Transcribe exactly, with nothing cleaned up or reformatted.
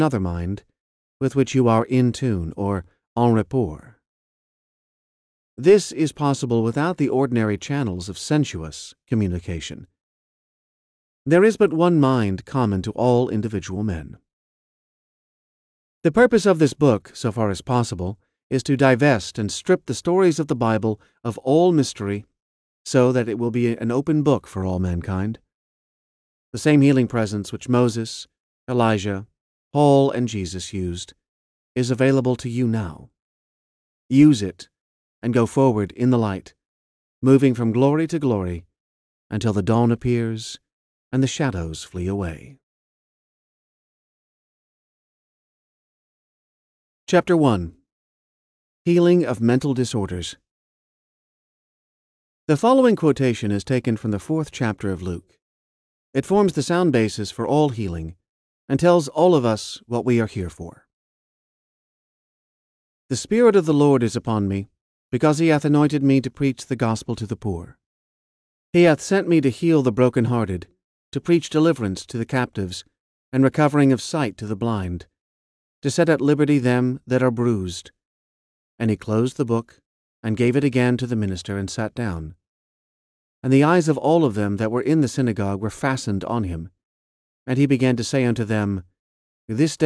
another mind with which you are in tune or en rapport. This is possible without the ordinary channels of sensuous communication. There is but one mind common to all individual men. The purpose of this book, so far as possible, is to divest and strip the stories of the Bible of all mystery so that it will be an open book for all mankind. The same healing presence which Moses, Elijah, Paul, and Jesus used is available to you now. Use it and go forward in the light, moving from glory to glory until the dawn appears and the shadows flee away. Chapter one. Healing of Mental Disorders. The following quotation is taken from the fourth chapter of Luke. It forms the sound basis for all healing and tells all of us what we are here for. The Spirit of the Lord is upon me, because he hath anointed me to preach the gospel to the poor. He hath sent me to heal the brokenhearted, to preach deliverance to the captives, and recovering of sight to the blind, to set at liberty them that are bruised. And he closed the book, and gave it again to the minister, and sat down. And the eyes of all of them that were in the synagogue were fastened on him. And he began to say unto them, This day